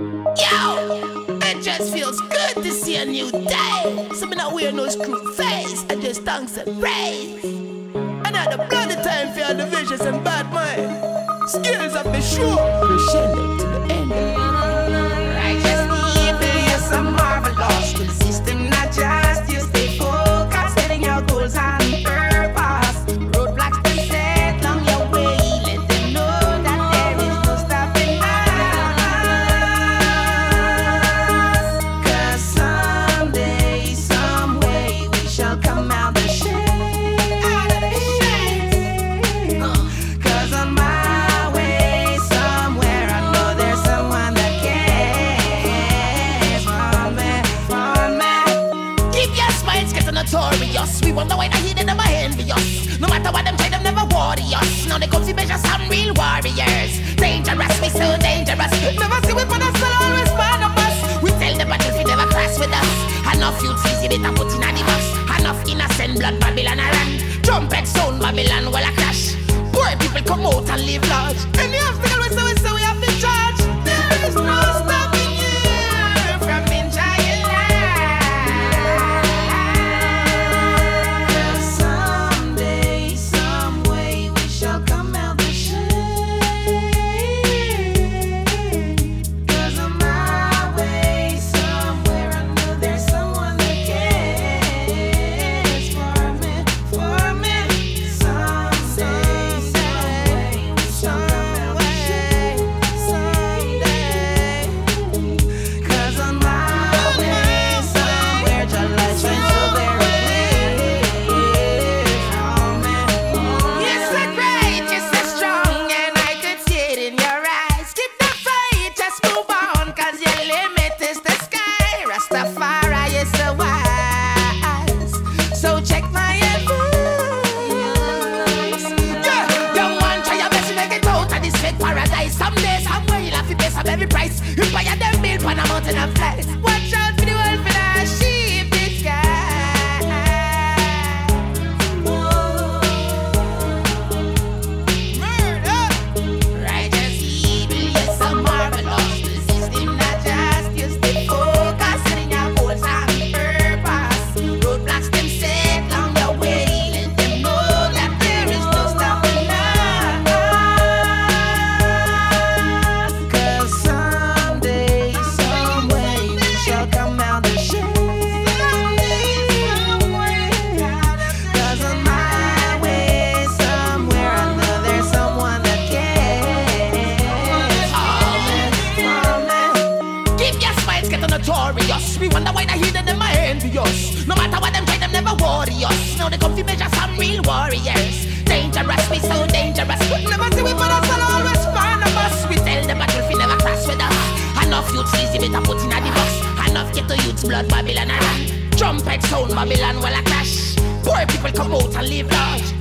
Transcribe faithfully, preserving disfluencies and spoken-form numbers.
Yo, it just feels good to see a new day. So me not wear no screw face, I just thanks and praise. Another bloody time for the vicious and bad mind. Skills up the show, crescendo to the end. Righteous evil, yes I'm marvelous. To the system not just, you stay focused, setting your goals on purpose. Roadblocks been set along your way, let them know that there is no stopping us. Cause someday, some way, we shall come out the shade. Out of the shade. Uh, Cause on my way, somewhere, I know there's someone that cares for me, for me. Keep your smiles, get notorious. We wonder why the hidden never envious. No matter what them try, them never warriors. Now they come to measure some real warriors. Dangerous, we so dangerous. Never see we put us, always part of us. We tell the battlefield never class with us. Enough youths easy, they put in the box. Enough innocent blood, Babylon a run. Trumpet sound, Babylon will a crash. Poor people come out and live large. Any obstacle we say, we say we have to charge. There is no stopping you from enjoying life. Cause someday, some way, we shall come out the shade. Cause on my way, somewhere, I know there's someone that cares for me, for me. Someday, some way, we shall come out the shade. Someday. Cause on my way, somewhere, your light shines so very clear for me. You're so great, you're so strong, and I could see it in your eyes. Keep the fight, just move on, cause your limit is the sky. Rastafari is so wise, so check my advice. Yeah, young man, try your best to make it out of this fake paradise. Someday, somewhere, you'll have to pay some every price. You buy a damn bill on a mountain of flies. Watch out for the wolf in a sheep disguise. Murder! Righteous evil, yes, I'm marvelous. The system not just, you stay focused, setting your goals on purpose. Roadblocks them set along your way, let them know that there is no stopping us. Cause someday, some way, we shall come out the shade. Cause on my way, somewhere, I know there's someone that cares for me. Keep your smiles, get notorious. We wonder why the hidden them are envious. No matter what them try, them never warriors. Now they come to measure some real warriors. Dangerous, we so dangerous. Never see we put us on, always find of us. We tell the battlefield never class with us. Enough youths easy, better put in the box. Enough get to youths blood, Babylon a run. Trumpet sound, Babylon will a crash. Poor people come out and live large.